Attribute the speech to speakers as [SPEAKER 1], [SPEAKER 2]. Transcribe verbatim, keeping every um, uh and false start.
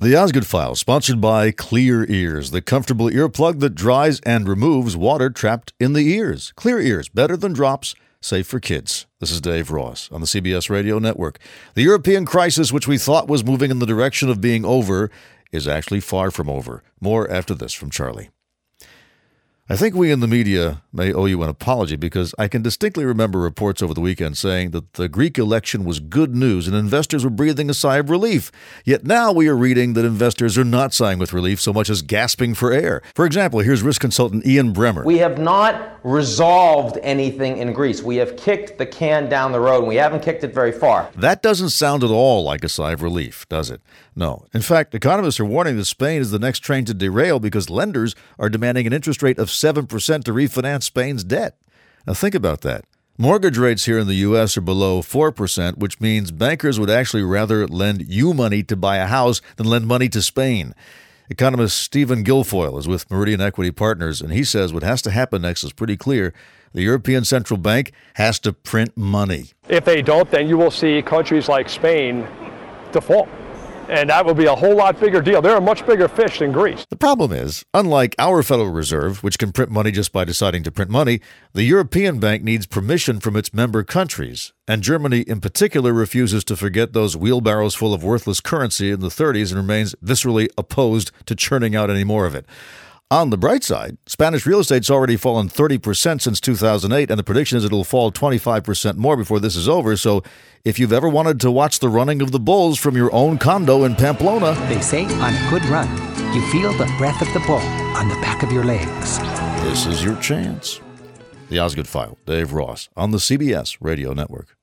[SPEAKER 1] The Osgood File, sponsored by Clear Ears, the comfortable earplug that dries and removes water trapped in the ears. Clear Ears, better than drops, safe for kids. This is Dave Ross on the C B S Radio Network. The European crisis, which we thought was moving in the direction of being over, is actually far from over. More after this from Charlie. I think we in the media may owe you an apology because I can distinctly remember reports over the weekend saying that the Greek election was good news and investors were breathing a sigh of relief. Yet now we are reading that investors are not sighing with relief so much as gasping for air. For example, here's risk consultant Ian Bremmer.
[SPEAKER 2] We have not resolved anything in Greece. We have kicked the can down the road, and we haven't kicked it very far.
[SPEAKER 1] That doesn't sound at all like a sigh of relief, does it? No. In fact, economists are warning that Spain is the next train to derail because lenders are demanding an interest rate of seven percent to refinance Spain's debt. Now think about that. Mortgage rates here in the U S are below four percent, which means bankers would actually rather lend you money to buy a house than lend money to Spain. Economist Stephen Guilfoyle is with Meridian Equity Partners, and he says what has to happen next is pretty clear. The European Central Bank has to print money.
[SPEAKER 3] If they don't, then you will see countries like Spain default. And that will be a whole lot bigger deal. They're a much bigger fish than Greece.
[SPEAKER 1] The problem is, unlike our Federal Reserve, which can print money just by deciding to print money, the European Bank needs permission from its member countries. And Germany in particular refuses to forget those wheelbarrows full of worthless currency in the thirties and remains viscerally opposed to churning out any more of it. On the bright side, Spanish real estate's already fallen thirty percent since two thousand eight, and the prediction is it'll fall twenty-five percent more before this is over. So if you've ever wanted to watch the running of the bulls from your own condo in Pamplona...
[SPEAKER 4] They say on a good run, you feel the breath of the bull on the back of your legs.
[SPEAKER 1] This is your chance. The Osgood File, Dave Ross, on the C B S Radio Network.